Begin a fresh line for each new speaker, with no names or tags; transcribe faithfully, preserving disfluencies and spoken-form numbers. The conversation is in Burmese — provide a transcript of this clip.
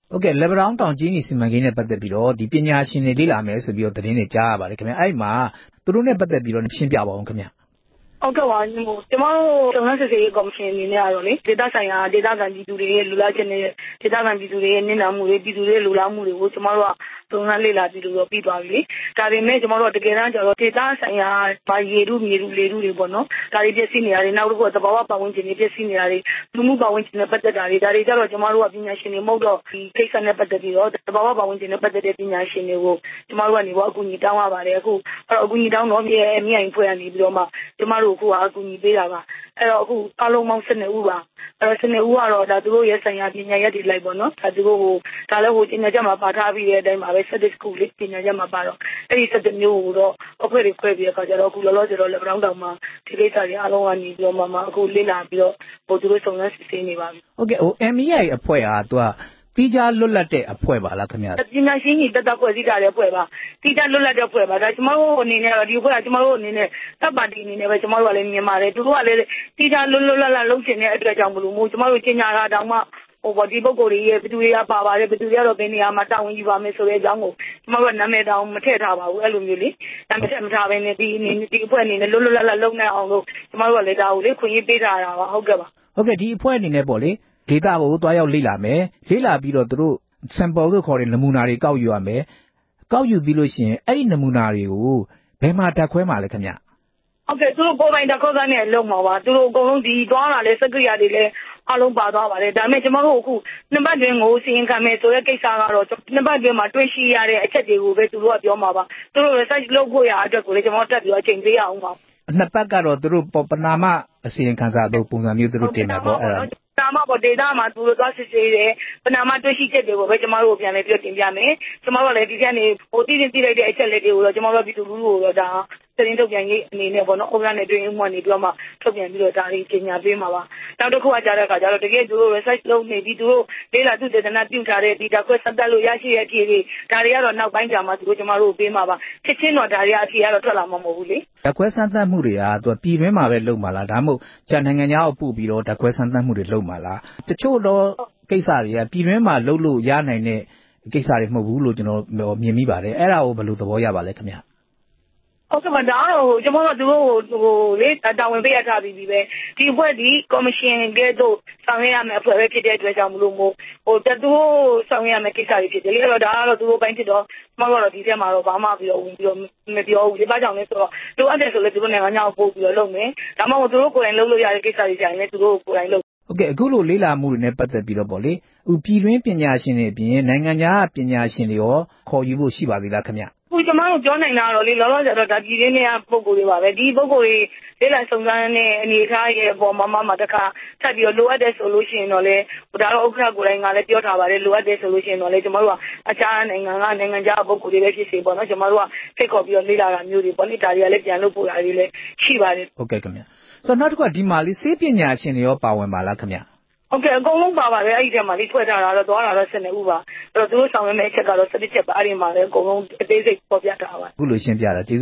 ဟုတ်ကဲ့လက်ပံတောင်းတောင်ကြီးနီစီမံကိန်းနဲ့ပတ်သက်ပြီးတော့ဒီပညာရှင်တွေလေ့လာမယ်ဆိုပြီးတော့သတင်းတွေကြားရပါတယ်ခင်ဗျအဲ့မှာသူတို့နဲ့ပတ်သက်ပြီးတော့ရှင်းပြပါအောင်ခင်ဗျ
ဟုတ်ကဲ့ပါကျွန်တော်တို့စုံစမ်းစစ်ဆေးရေးကော်မရှင်အနေနဲ့ကတော့လေဒေသဆိုင်ရာဒေသခံပြည်သူတွေရဲ့လူလာချက်နဲ့ဒေသခံပြည်သူတွေရဲ့နစ်နာမှုတွေပြည်သူတွေရဲ့လူလာမှုတွေကိုကျွန်တော်တို့ကစုံစမ်းလေ့လာပြီးလို့ပြီးသွားပြီလေဒါပေမဲ့ကျွန်တော်တို့တကယ်တမ်းကျတော့ဒေသဆိုင်ရာဗာရေတုမြေတုလေတုတွေပေါ့နော်ဒါတွေပြည့်စည်နေရတယ်နောက်တစ်ခုကသဘာဝပတ်ဝန်းကျင်တွေပြည့်စည်နေရတယ်လူမှုပတ်ဝန်းကျင်နဲ့ပတ်သက်တာတွေဒါတွေကြတော့ကျွန်တော်တို့ကပညာရှင်တွေမဟုတ်တော့ဒီကိစ္စနဲ့ပတ်သက်ပြီးတော့သဘာဝပတ်ဝန်းကျင်နဲ့ပတ်သက်တဲ့ပညာရှင်တွေကိုကျွန်တော်တို့ကနေပေါ့အကူအညီတောင်းရပါတယ်အခုအဲ့တော့အကူအညီတောင်းတော့မြေမြိုင်ဖွဲ့ကနေပြီးတော့မှကျွန်တော်တို့အခုကအကူအညီပေးတာပါအဲ့တော့အခုအလုံးပေါင်း၁၂ဦးပါအဲ့တော့၁၂ဦးကတော့ဒါသူတို့ရဲ့ဆိုင်ရာပညာရပ်တွေလိုက်ပေါ့နော်ဒါသူတို့ဟိုဒါလည်းဟိုပညာချက်မှာပါထားပြီးတဲ့အတိုင်းပါပဲ၁၁ခုလေးပညာချက်မှာပါတော့အဲ့ဒီ၁၁မျိုးကိုတော့အဖွဲ့တွေခွဲပြီးတော့ကြတော့အခုလောလောဆယ်တော့လက်ပံတောင်မှာဒီကိစ္စတွေအလုံးကနေပြီးတော့မှအခုလေ့လာပြီးတော့ဟိုသူတို့စုံစမ်းစစ်ဆေးနေပါပြီ
ဟုတ်ကဲ့ဟို M E I အဖွဲ့ဟာသူကတီးခြားလွတ်လပ်တဲ့အဖွဲ့ပါလားခင်ဗျာ
ပညာရှင်ကြီးတက်တက်ဖွဲ့စည်းထားတဲ့အဖွဲ့ပါတီးခြားလွတ်လပ်တဲ့အဖွဲ့ပါဒါကျွန်တော်တို့အနေနဲ့တော့ဒီအဖွဲ့ကကျွန်တော်တို့အနေနဲ့တပ်ပါတီအနေနဲ့ပဲကျွန်တော်တို့ကလည်းမြင်ပါတယ်သူတို့ကလည်းတီးခြားလွတ်လွတ်လပ်လပ်လုပ်ချင်တဲ့အတွက်ကြောင့်မလို့မို့ကျွန်တော်တို့ကျင်ညာတာတောင်မှဟိုဒီပုဂ္ဂိုလ်တွေရဲ့ဘယ်သူတွေကပါပါတယ်ဘယ်သူတွေကတော့ဘယ်နေရာမှာတာဝန်ယူပါမယ်ဆိုတဲ့အကြောင်းကိုကျွန်တော်တို့နာမည်တောင်မထည့်ထားပါဘူးအဲ့လိုမျိုးလေနာမည်ထည့်မထားဘဲနဲ့ဒီအနေနဲ့ဒီအဖွဲ့အနေနဲ့လွတ်လွတ်လပ်လပ်လုပ်နိုင်အောင်လို့ကျွန်တော်တို့ကလည်းဒါကိုလေခွင့်ရေးပေးထားတာပါဟုတ်ကဲ့ပါ
ဟုတ်ကဲ့ဒီအဖွဲ့အနေနဲ့ပေါ့လေဒေတာကိုတွားရောက်လေ့လာမယ်လေ့လာပြီးတော့သူတို့ sample လို့ခေါ်တဲ့နမူနာတွေကောက်ယူရမယ်ကောက်ယူပြီးလို့ရှိရင်အဲ့ဒီနမူနာတွေကိုဘယ်မှာဓာတ်ခွဲမှာလဲခင်ဗျ
ဟုတ်ကဲ့သူတို့ကိုယ်ပိုင်ဓာတ်ခွဲကနေလုံမှာပါသူတို့အကုန်လုံးဒီသွားတာလဲစက္ကရိယာတွေလဲအလုံးပါသွားပါတယ်ဒါပေမဲ့ကျွန်တော်တို့အခုနှစ်ပတ်တွင်ကိုစီရင်ခံမယ်ဆိုတဲ့ကိစ္စကတော့နှစ်ပတ်တွင်မှာတွေ့ရှိရတဲ့အချက်တွေကိုပဲသူတို့ကပြောမှာပါသူတို့ research လုပ်ဖို့ရအတွက်ကိုလေကျွန်တော်တက်ပြီးတော့အချိန်ပေးရအောင်ပါ
နှစ်ပတ်ကတော့သူတို့ပနာမအစီရင်ခံစာလို့ပုံစံမျိုးသူတို့တင်မှာပေါ့အဲ့ဒါ
ပနာမပေါ့ဒေတာမှာသူတို့သွားစစ်ဆေးတယ်ပနာမတွေ့ရှိချက်တွေကိုပဲကျွန်တော်တို့ပြန်လဲပြီးတင်ပြမယ်ကျွန်တော်တို့လည်းဒီကနေ့ဟိုတည်တည်သိလိုက်တဲ့အချက်လက်တွေကိုတော့ကျွန်တော်တို့ပြည်သူလူထုကိုတော့ဒါသတင်းထုတ်ပြန်ရေးအနေနဲ့ပေါ့နော်ဥပဒေနဲ့တွင်ဥမှနေပြီးတော့မှထုတ်ပြန်ပြီးတော့ဒါလေးကြီးညာပေးမှာပါနောက်တစ်ခုကကြားတဲ့အခါကျတော့တကယ်သူတို့ research လုပ်နေပြီးသူတို့လေးလာသူတေသနာပြုထားတဲ့ဒီဓာတ်ခွဲစက်တက်လို့ရရှိတဲ့အဖြေတွေဒါတွေကတော့နောက်ပိုင်းကြာမှသူတို့ကျွန်တော်တို့ပေးမှာပါချက်ချင်းတော့ဒါတွေအဖြေကတော့ထွက်လာမှာမဟုတ်ဘူးလေ
ဓာတ်ခွဲစမ်းသပ်မှုတွေကသူပြည်တွင်းမှာပဲလုပ်မှာလားဒါမှမဟုတ်ကျန်နိုင်ငံခြားကိုပို့ပြီးတော့ဓာတ်ခွဲစမ်းသပ်မှုတွေလုပ်မှာလားတချို့တော့ကိစ္စတွေကပြည်တွင်းမှာလုပ်လို့ရနိုင်တဲ့ကိစ္စတွေမဟုတ်ဘူးလို့ကျွန်တော်မြင်မိပါတယ်အဲ့ဒါကိုဘယ်လိုသဘောရပါလဲခင်ဗျာ
ဟုတ်ကဲ့မဒါတော့ကျွန်တော်တို့သူတို့ဟိုလေတာဝန်ပေးရထားပြီးပြီပဲဒီအဖွဲ့ဒီကော်မရှင်ကဲတို့ဆောင်ရွက်ရမယ့်အဖွဲ့ပဲဖြစ်တဲ့အတွက်ကြောင့်မလို့မို့ဟိုတသူဆောင်ရွက်ရမယ့်ကိစ္စတွေဖြစ်တယ်လေအဲ့တော့ဒါကတော့သူတို့ပိုင်းဖြစ်တော့ကျွန်တော်တို့ဒီထဲမှာတော့ဘာမှပြီးတော့ဝင်ပြီးတော့မပြောဘူးဒီဘာကြောင့်လဲဆိုတော့လိုအပ်တယ်ဆိုလေသူတို့နိုင်ငံခြားကိုပို့ပြီးတော့လုပ်မယ်ဒါမှမဟုတ်သူတို့ကိုယ်တိုင်လုပ်လို့ရတဲ့ကိစ္စတွေကြရင်လည်းသူတို့ကိုယ်တိုင်လုပ်
ဟုတ်ကဲ့အခုလိုလေးလာမှုတွေနဲ့ပတ်သက်ပြီးတော့ပေါ့လေဥပြည်တွင်းပညာရှင်တွေအပြင်နိုင်ငံခြားပညာရှင်တွေရောခေါ်ယူဖို့ရှိပါသေးလားခင်ဗျ
အခုကျွန်တော်တို့ပြောနိုင်တာတော့လေလောလောဆယ်တော့ဒါပြည်ရင်းတွေကပုံကိုယ်တွေပါပဲဒီပုံကိုယ်တွေလေးလာစုံစမ်းတဲ့အနေအထားရဲ့အပေါ်မှာမှတခါထပ်ပြီးတော့လိုအပ်တယ်ဆိုလို့ရှိရင်တော့လေဒါတော့ဥက္ကဋ္ဌကိုယ်တိုင်ကလည်းပြောထားပါတယ်လိုအပ်တယ်ဆိုလို့ရှိရင်တော့လေကျွန်တော်တို့ကအခြားနိုင်ငံကနိုင်ငံခြားပုံကိုယ်တွေပဲဖြစ်စေပေါ့နော်ကျွန်တော်တို့ကဖိတ်ခေါ်ပြီးတော့လေးလာတာမျိုးတွေပေါ့နိဒါတွေကလည်းပြန်လို့ပို့တာတွေလည်းရှိပါတယ်
ဟုတ်ကဲ့ခင်ဗျဆိုတော့နောက်တစ်ခုကဒီမှာလေဆေးပညာရှင်တွေရောပါဝင်ပါလားခင်ဗျ
ဟုတ်ကဲ့အကုန်လုံးပါပါတယ်အဲ့ဒီထဲမှာဒီဖွဲ့ထားတာတော့သွားတာတော့၁၂ဦးပါအဲ့တော့သူတို့ဆောင်ရွက်မယ့်အချက်ကတော့၁၁ချက်ပါအဲ့ဒီမှာလည်းအကုန်လုံးအသေးစိတ်ပေါ်ပြထားပါ
အခုလိုရှင်းပြတာ